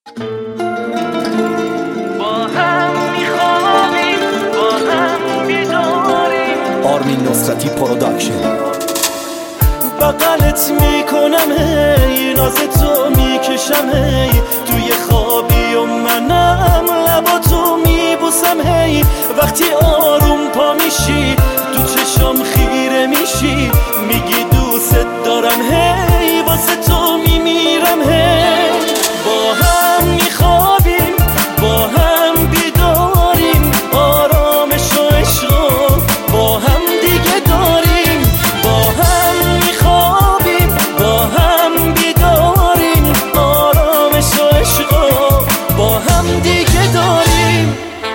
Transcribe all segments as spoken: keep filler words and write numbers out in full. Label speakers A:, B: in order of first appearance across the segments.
A: با هم میخوابیم با هم بیداریم.
B: آرمین نصرتی پروداکشن.
C: بغلت میکنم هی ناز تو میکشم هی توی خوابی و منم لباتو میبوسم هی وقتی آروم پا میشی تو چشام خیره میشی میگی دوست دارم هی واسه تو میمیرم هی با هم میخوابیم با هم بیداریم آرامش و عشق با هم دیگه داریم با هم میخوابیم با هم بیداریم آرامش و عشق با هم دیگه داریم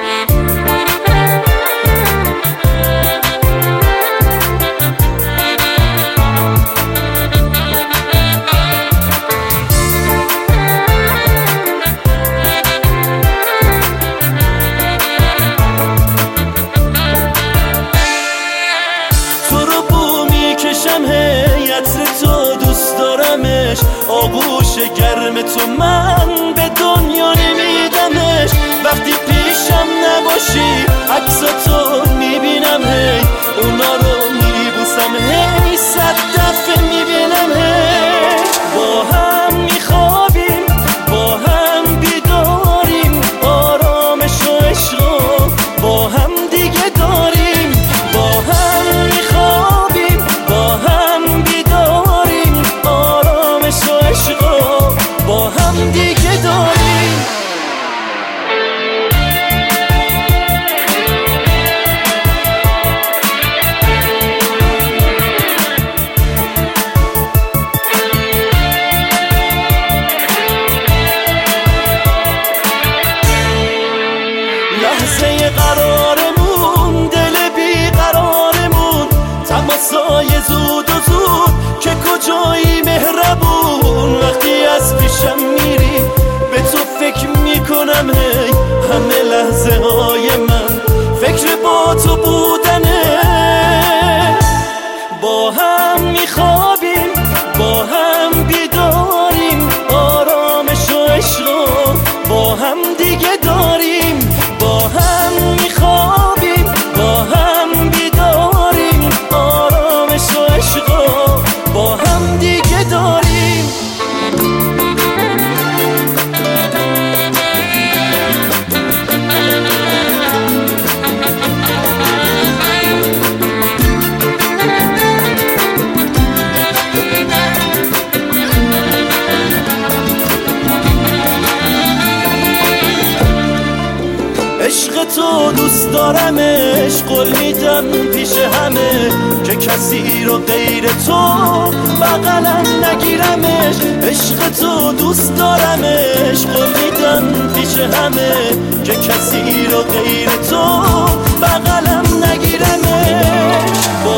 C: آغوش گرم تو من به دنیا نمیدمش وقتی پیشم نباشی عکساتو میبینم هی اونا رو میبوسم هی صد دفعه میبینم هی با هم میخوابیم با هم بیداریم آرامش و عشق با هم دیگه داریم با هم میخوابیم با هم بیداریم آرامش و عشق با هم دیگه داریم لحظه قرارمون دل بیقرارمون تماسای زود و زود که کجایی مهربون وقتی از پیشم میری به تو فکر میکنم هی همه لحظه های من فکر با تو بودنه با هم میخوابیم با هم بیداریم آرامش و عشق با هم دیگه داریم با هم میخوابیم با هم بیداریم آرامش و عشق با هم دیگه داریم عشق تو دوست دارمش قول میدم پیش همه که کسی رو غیر تو بغلم نگیرمش عشق تو دوست دارمش قول میدم پیش همه که کسی رو غیر تو بغلم نگیرمش با